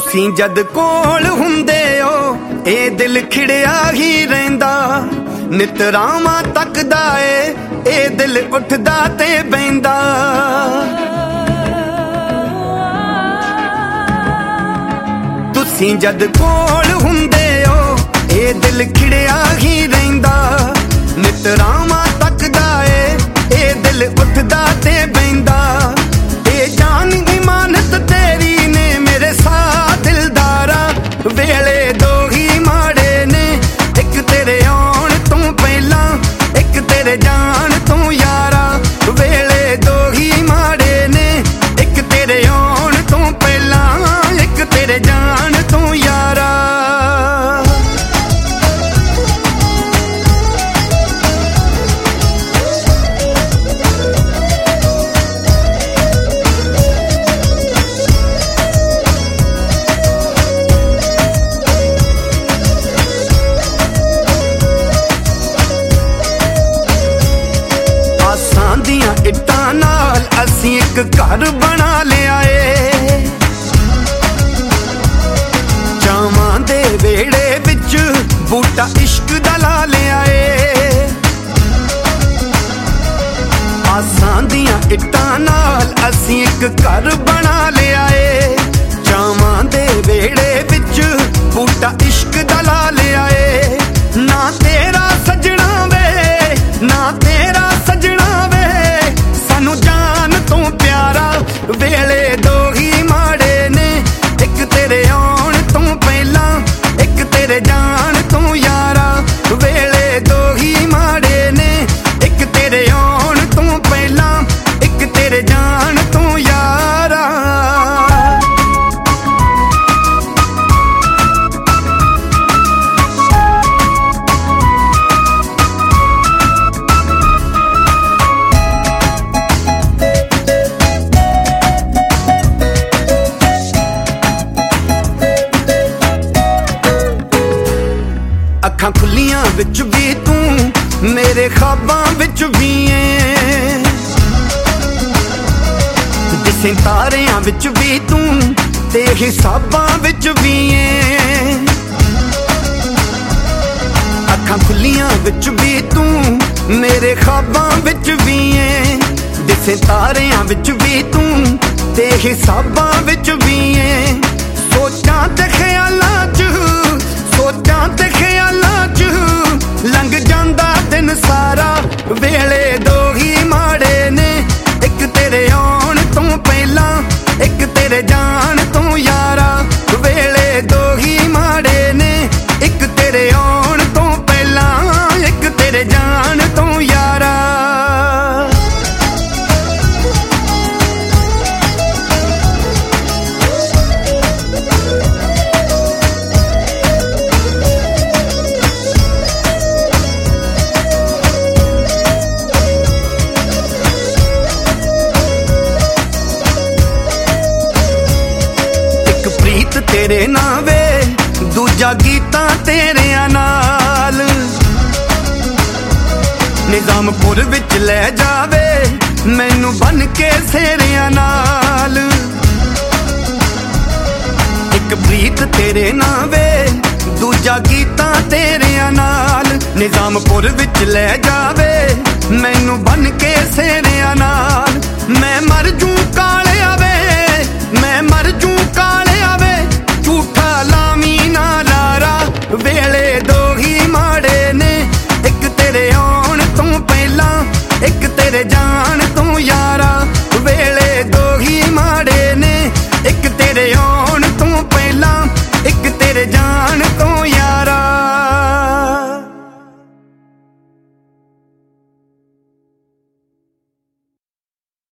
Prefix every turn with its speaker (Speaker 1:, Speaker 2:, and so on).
Speaker 1: ਤੁਸੀਂ ਜਦ ਕੋਲ ਹੁੰਦੇ ਹੋ ਇਹ ਦਿਲ ਖਿੜਿਆ ਹੀ ਰਹਿੰਦਾ। ਨਿਤਰਾਵਾਂ ਤੱਕਦਾ ਏ ਇਹ ਦਿਲ ਉੱਠਦਾ ਤੇ ਬਹਿੰਦਾ। ਤੁਸੀਂ ਜਦ ਕੋਲ ਹੁੰਦੇ ਹੋ ਇਹ ਦਿਲ ਖਿੜਿਆ ਹੀ ਰਹਿੰਦਾ। ਨਿਤਰਾਵਾਂ ਤੱਕਦਾ ਏ ਇਹ ਦਿਲ ਉੱਠਦਾ ਤੇ ਬਹਿੰਦਾ। ਇਹ ਜਾਨ ਇਮਾਨਤ ਤੇਰੀ ਨੇ ਮੇਰੇ ਸਾਹ ਦਿਲਦਾਰਾ। ਵੇਲੇ ਦੋ ਹੀ ਮਾੜੇ ਨੇ, ਇੱਕ ਤੇਰੇ ਆਉਣ ਤੋਂ ਪਹਿਲਾਂ, ਇੱਕ ਤੇਰੇ ਜਾਣ ਤੋਂ ਯਾਰਾ। ਵੇਲੇ ਦੋ ਹੀ ਮਾੜੇ ਨੇ, ਇੱਕ ਤੇਰੇ ਆਉਣ ਤੋਂ ਪਹਿਲਾਂ, ਇੱਕ ਤੇਰੇ ਜਾਣ ਤੋਂ ਯਾਰਾ। ਇੱਟਾਂ ਨਾਲ ਅਸੀਂ ਇੱਕ ਘਰ ਬਣਾ ਲਿਆ ਏ। ਚਾਵਾਂ ਦੇ ਵੇੜੇ ਵਿੱਚ ਬੂਟਾ ਇਸ਼ਕ ਦਾ ਲਾ ਲਿਆ ਏ। ਆਸਾਂ ਦੀਆਂ ਇੱਟਾਂ ਨਾਲ ਅਸੀਂ ਇੱਕ ਘਰ ਬਣਾ ਲਿਆ ਏ। ਚਾਵਾਂ ਦੇ ਵੇੜੇ ਵਿੱਚ ਬੂਟਾ ਇਸ਼ਕ ਦਾ ਲਾ ਲਿਆ ਏ। ਨਾ ਤੇਰਾ ਸਜਣਾ ਵੇ, ਨਾ ਤੇਰਾ ਸਜਣਾ ਵੇ, ਸਾਨੂੰ ਜਾਨ ਤੋਂ ਪਿਆਰਾ। ਵੇਲੇ ਦੋ ਹੀ ਮਾੜੇ ਨੇ, ਇੱਕ ਤੇਰੇ ਆਉਣ ਤੋਂ ਪਹਿਲਾਂ, ਇੱਕ ਤੇਰੇ ਜਾਣ ਤੋਂ ਯਾਰਾ। ਵੇਲੇ ਦੋ ਹੀ ਮਾੜੇ ਨੇ, ਇੱਕ ਤੇਰੇ ਆਉਣ ਤੋਂ ਪਹਿਲਾਂ, ਇੱਕ ਤੇਰੇ ਜਾਣ ਤੋਂ ਯਾਰਾ। ਅੱਖਾਂ ਖੁੱਲੀਆਂ ਵਿੱਚ ਵੀ ਤੂੰ, ਮੇਰੇ ਖ਼ਾਬਾਂ ਵਿੱਚ ਵੀ ਏ। ਦਿਸੇ ਤਾਰਿਆਂ ਵਿੱਚ ਵੀ ਤੂੰ, ਤੇ ਹਿਸਾਬਾਂ ਵਿੱਚ ਵੀ ਏ। ਅੱਖਾਂ ਖੁੱਲੀਆਂ ਵਿੱਚ ਵੀ ਤੂੰ, ਮੇਰੇ ਖ਼ਾਬਾਂ ਵਿੱਚ ਵੀ ਏ। ਦਿਸੇ ਤਾਰਿਆਂ ਵਿੱਚ ਵੀ ਤੂੰ, ਤੇ ਹਿਸਾਬਾਂ ਵਿੱਚ ਵੀ ਏ। ਸੋਚਾਂ ਤੇ ਖਿਆਲਾਂ 'ਚ, ਸੋਚਾਂ ਤੇ ਖਿਆਲਾਂ 'ਚ ਲੰਘ ਜਾਂਦਾ ਦਿਨ ਸਾਰਾ। ਵੇਲੇ ਦੋ ਹੀ ਮਾੜੇ ਨੇ, ਇੱਕ ਤੇਰੇ ਆਉਣ ਤੋਂ ਪਹਿਲਾਂ, ਇੱਕ ਤੇਰੇ ਜਾਣ ਤੋਂ ਯਾਰਾ। ਵੇਲੇ ਦੋ ਹੀ ਮਾੜੇ ਨੇ, ਇੱਕ ਤੇਰੇ ਆਉਣ ਤੋਂ ਪਹਿਲਾਂ, ਇੱਕ ਤੇਰੇ ਜਾਣ ਤੋਂ ਯਾਰਾ। ਤੇਰੇ ਨਾਂ ਵੇ, ਦੂਜਾ ਗੀਤਾਂ ਤੇਰਿਆਂ ਨਾਲ। ਨਿਜ਼ਾਮਪੁਰ ਵਿੱਚ ਲੈ ਜਾਵੇ ਮੈਨੂੰ ਬੰਨ ਕੇ ਸੇਰਿਆਂ ਨਾਲ। ਇੱਕ ਪ੍ਰੀਤ ਤੇਰੇ ਨਾਂ ਵੇ, ਦੂਜਾ ਗੀਤਾਂ ਤੇਰਿਆਂ ਨਾਲ। ਨਿਜ਼ਾਮਪੁਰ ਵਿੱਚ ਲੈ ਜਾਵੇ ਮੈਨੂੰ ਬੰਨ ਕੇ ਸੇਰਿਆਂ ਨਾਲ। ਮੈਂ ਮਰ ਜੂ ਕਾਲੇ